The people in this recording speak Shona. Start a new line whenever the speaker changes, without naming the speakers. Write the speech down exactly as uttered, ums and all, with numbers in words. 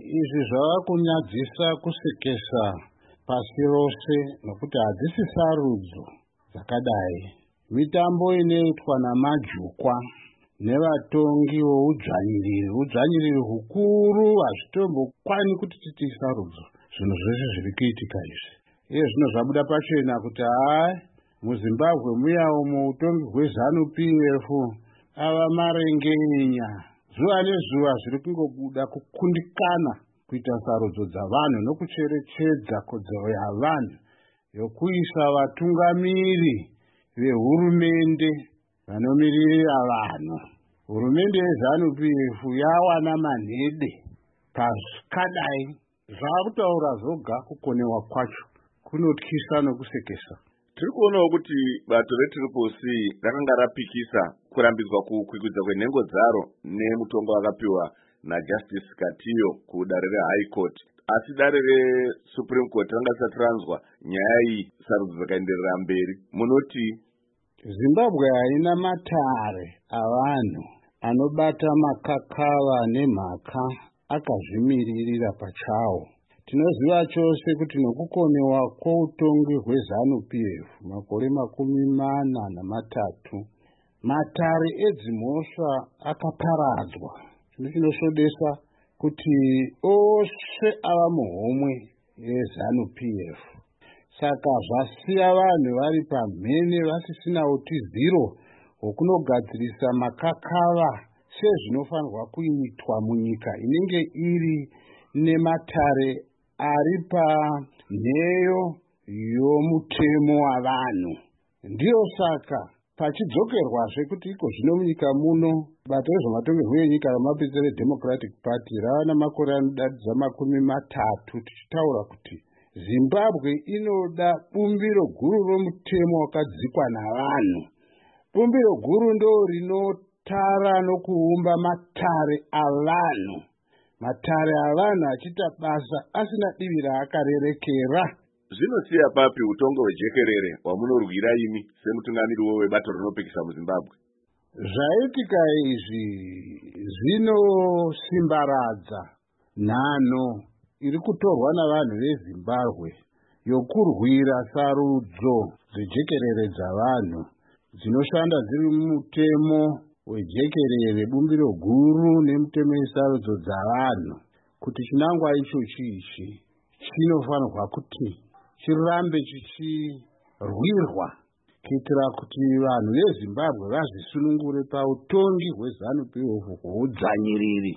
izvi zvava kunyadzisa kusekesa pasi rose nokuti hadzisi sarudzo dzakadai. Mitambo inoitwa namajukwa nevatongi voudzvanyiriri, udzvanyiriri hukuru hazvitombokwani kuti titi sarudzo zvinhu zvese zviri kuitika izvi. Iye zvino zvabuda pachena kuti hai muZimbabwe muya umo utongi hweZanu P F ava marengenya. Zuva nezuva zviri kungobuda kukundikana kuita sarudzo dzavanhu nokucherechedza kodzero yavanhu yokuisa vatungamiri vehurumende vanomiririra vanhu. Hurumende yeZanu P F yawana manhede pazvikadai. Zvakutaura zvoga kukonewa kwacho kunotyisa nokusekesa.
Tiri kuonawo kuti bato reTriple C rakanga rapikisa kurambidzwa kukwikwidzwa kwenhengo dzaro nemutongo wakapiwa naJustice Katiyo kudare reHigh Court. Asi dare reSupreme Court ranga risati ranzwa nyaya iyi, sarudzo dzakaenderera mberi. Munoti
Zimbabwe haina matare avanhu anobata makakava nemhaka akazvimiririra pachawo. Tinoziva chose kuti nokukonewa kwoutongi hweZanu P F makore makumi mana namatatu, matare edzimhosva akaparadzwa. Zvino chinoshodesa kuti ose ava muhomwe yeZanu P F. Saka zvasiya vanhu vari pamhene vasisina utiziro hwokunogadzirisa makakava sezvinofanirwa kuitwa munyika inenge iri nematare ari panheyo yomutemo wavanhu. Ndiyo saka pachidzokerwazve kuti iko zvino munyika muno bato rezvematongerwo enyika ramapedza reDemocratic Party rava namakore anodadidza makumi matatu tichitaura kuti Zimbabwe inoda bumbiro guru romutemo wakadzikwa navanhu. Bumbiro guru ndo rinotara nokuumba matare avanhu. Matare avanhu achiita basa asina divi raakarerekera.
Zvinosiya papi utongo hwejekerere hwamunorwira imi semutungamiri webato rinopikisa muZimbabwe?
Zvaitika izvi zvinosimbaradza nhano iri kutorwa navanhu veZimbabwe yokurwira sarudzo dzejekerere dzavanhu dzinoshanda dziri mumutemo wejekerere, bumbiro guru nemutemo wesarudzo dzavanhu, kuti chinangwa icho chichi chinofanirwa kuti chirambe chichirwirwa kuitira kuti vanhu veZimbabwe vazvisunungure pautongi hweZanu P F hwoudzvanyiriri.